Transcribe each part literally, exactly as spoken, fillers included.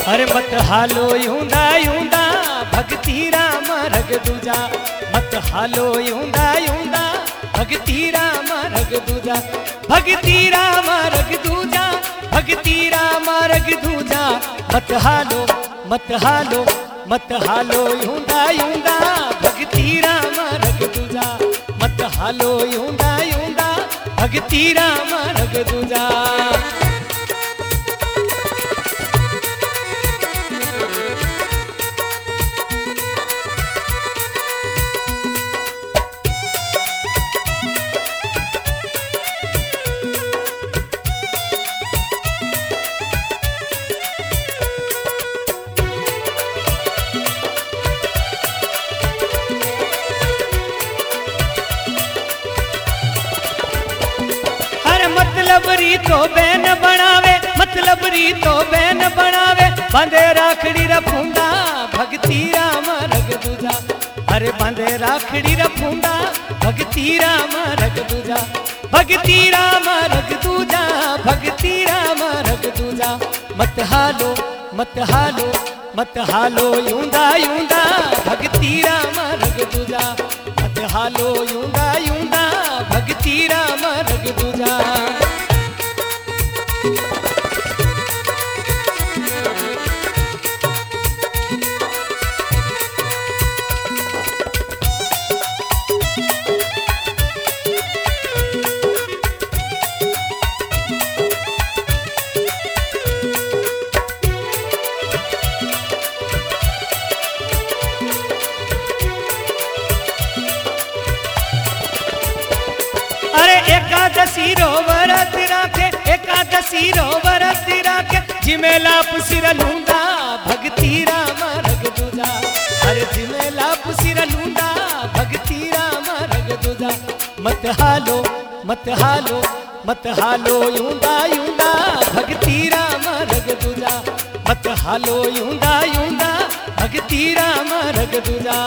अरे मत हालो यूंदा यूंदा भक्ति राम रग दूजा, मत हालो यूंदा यूंदा भक्ति राम रग दूजा, भक्ति राम रग दूजा, भक्ति राम रग दूजा। मत हालो मत हालो मत हालो यूंदा यूंदा भक्ति राम रग दूजा, मत हालो यूंदा यूंदा भक्ति राम रग दूजा। मतलब री तो बैन बनावे, मतलब री तो बैन बनावे, बांधे राखड़ी रफूंदा भक्ति राम रग दूजा। अरे बांधे राखड़ी रफूंदा भक्ति राम रग दूजा, भक्ति राम रग दूजा, भक्ति राम रग दूजा। मत हालो मत हालो मत हालो यूंदा यूंदा भक्ति राम रग दूजा, मत हालो यूंदा यूंदा भक्ति राम रग दूजा। एकादशी रो व्रत राखे, एकादशी रो व्रत राखे, जिमेला पुसिर लूंदा भक्ति राम रग दूजा। अरे जिमेला पुसिर लूंदा भक्ति राम रग दूजा। मत हालो मत हालो मत हालो यूंदा यूंदा भक्ति राम रग दूजा, मत हालो यूंदा यूंदा भक्ति राम रग दूजा।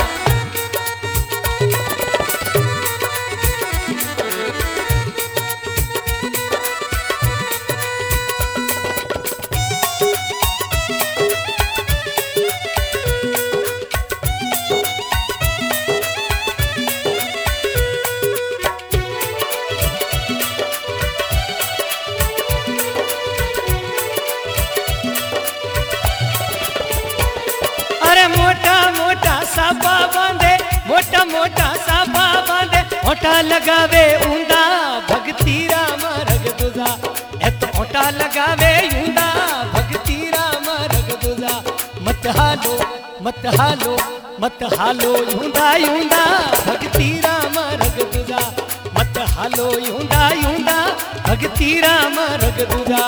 मोटा मोटा साफा बांधे, मोटा मोटा साफा बांधे, ओटा लगावे ऊंदा भक्ति राम रग दूजा। ए तो ओटा लगावे ऊंदा भक्ति राम रग दूजा। मत हालो मत हालो मत हालो यूंदा यूंदा भक्ति राम रग दूजा, मत हालो यूंदा यूंदा भक्ति राम रग दूजा।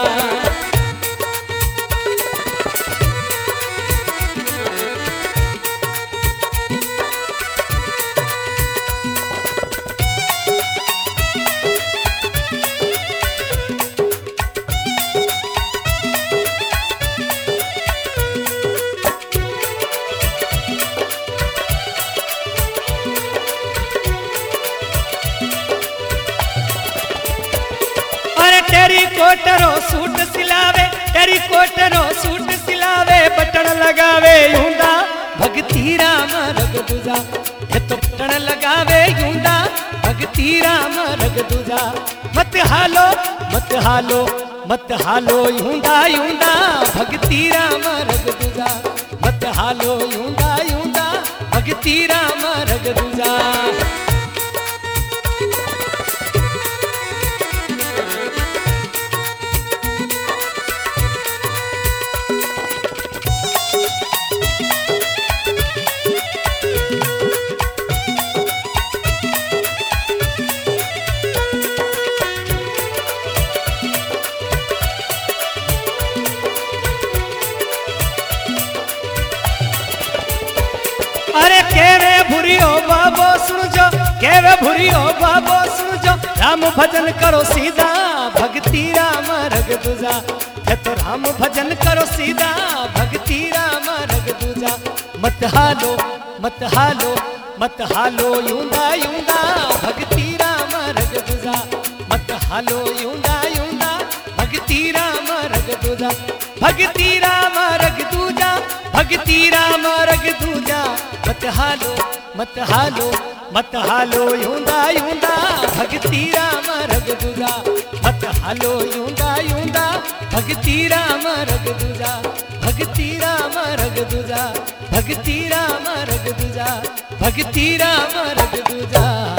टेरी कोटरो सूट सिलावे, टेरी कोटरो सूट सिलावे, बटन लगावे यूंदा भक्ति राम रग दूजा। ये तो बटन लगावे यूंदा भक्ति राम रग दूजा। मत हालो मत हालो मत हालो यूंदा यूंदा भक्ति राम रग दूजा, मत हालो यूंदा यूंदा भक्ति राम रग दूजा। अरे केवे भूरियो बाबो सुन जो, केवे भूरियो बाबो सुन जो, राम भजन करो सीधा भक्ति राम रग दूजा। ये तो राम भजन करो सीधा भक्ति राम रग दूजा। मत हालो मत हालो मत हालो यूंदा यूंदा भक्ति राम रग दूजा, मत हालो यूंदा यूंदा भक्ति राम रग दूजा। भगती राम रग दूजा, भगती राम रग दूजा। मत हालो मत हालो मत हालो यूंदा यूंदा, भगती राम रग दूजा। मत हालो यूंदा यूंदा, भगती राम रग दूजा। भगती राम रग दूजा, भगती राम रग दूजा, भगती राम रग दूजा।